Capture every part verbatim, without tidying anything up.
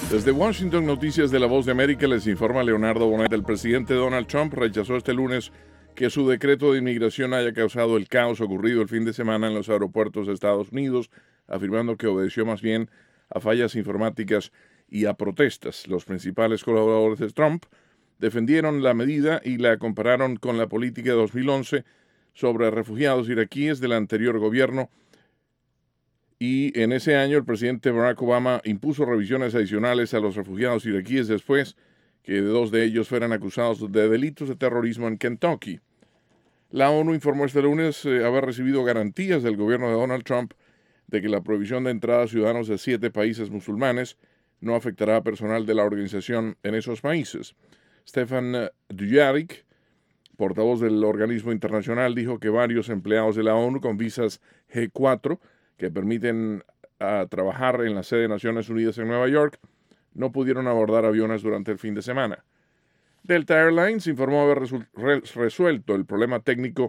Desde Washington, Noticias de la Voz de América, les informa Leonardo Bonet. El presidente Donald Trump rechazó este lunes que su decreto de inmigración haya causado el caos ocurrido el fin de semana en los aeropuertos de Estados Unidos, afirmando que obedeció más bien a fallas informáticas y a protestas. Los principales colaboradores de Trump defendieron la medida y la compararon con la política de dos mil once sobre refugiados iraquíes del anterior gobierno. Y en ese año el presidente Barack Obama impuso revisiones adicionales a los refugiados iraquíes después que dos de ellos fueran acusados de delitos de terrorismo en Kentucky. La ONU informó este lunes eh, haber recibido garantías del gobierno de Donald Trump de que la prohibición de entrada a ciudadanos de siete países musulmanes no afectará a personal de la organización en esos países. Stefan Dujarric, portavoz del organismo internacional, dijo que varios empleados de la ONU con visas G cuatro que permiten a trabajar en la sede de Naciones Unidas en Nueva York, no pudieron abordar aviones durante el fin de semana. Delta Airlines informó haber resu- re- resuelto el problema técnico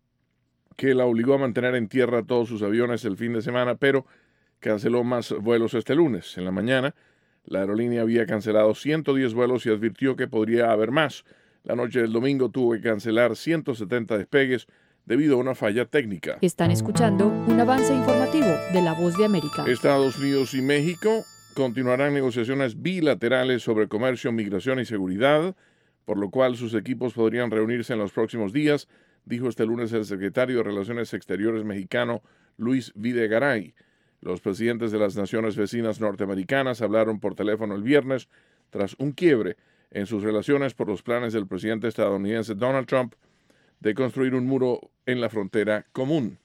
que la obligó a mantener en tierra todos sus aviones el fin de semana, pero canceló más vuelos este lunes. En la mañana, la aerolínea había cancelado ciento diez vuelos y advirtió que podría haber más. La noche del domingo tuvo que cancelar ciento setenta despegues debido a una falla técnica. Están escuchando un avance informativo de La Voz de América. Estados Unidos y México continuarán negociaciones bilaterales sobre comercio, migración y seguridad, por lo cual sus equipos podrían reunirse en los próximos días, dijo este lunes el secretario de Relaciones Exteriores mexicano Luis Videgaray. Los presidentes de las naciones vecinas norteamericanas hablaron por teléfono el viernes tras un quiebre en sus relaciones por los planes del presidente estadounidense Donald Trump de construir un muro en la frontera común.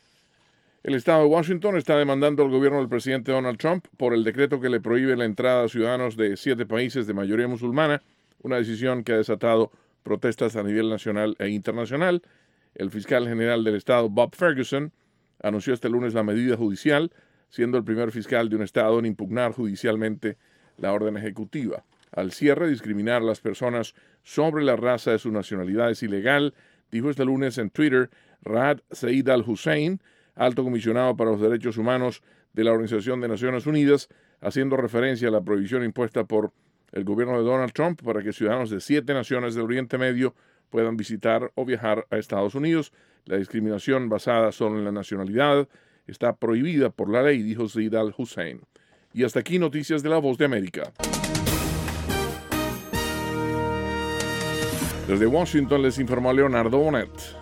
El estado de Washington está demandando al gobierno del presidente Donald Trump por el decreto que le prohíbe la entrada a ciudadanos de siete países de mayoría musulmana, una decisión que ha desatado protestas a nivel nacional e internacional. El fiscal general del estado, Bob Ferguson, anunció este lunes la medida judicial, siendo el primer fiscal de un estado en impugnar judicialmente la orden ejecutiva. Al cierre, discriminar a las personas sobre la raza de su nacionalidad es ilegal, dijo este lunes en Twitter Raad Said al-Hussein, alto comisionado para los derechos humanos de la Organización de Naciones Unidas, haciendo referencia a la prohibición impuesta por el gobierno de Donald Trump para que ciudadanos de siete naciones del Oriente Medio puedan visitar o viajar a Estados Unidos. La discriminación basada solo en la nacionalidad está prohibida por la ley, dijo Said al-Hussein. Y hasta aquí Noticias de la Voz de América. Desde Washington les informó Leonardo Bonet.